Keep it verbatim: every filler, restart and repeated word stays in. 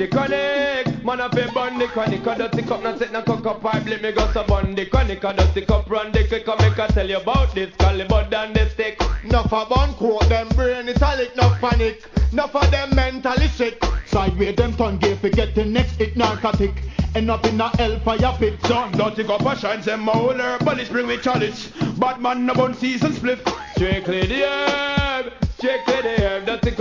dirty chronic. Man up a bun the chronic, a dirty cup, not take no cock up pipe, let me go so bun the chronic, a dirty cup run the click, come make I tell you about this, caliber than the stick. Nuff a bun quote, them brain italic, no panic. Nuff of them mentally sick. Sideways them tongue gay, forget the next hit narcotic. End up in a hellfire pit. John, dirty cup a shines them molar, polish bring with chalice. Bad man no bun season split. Strictly the herb, strictly the herb, dirty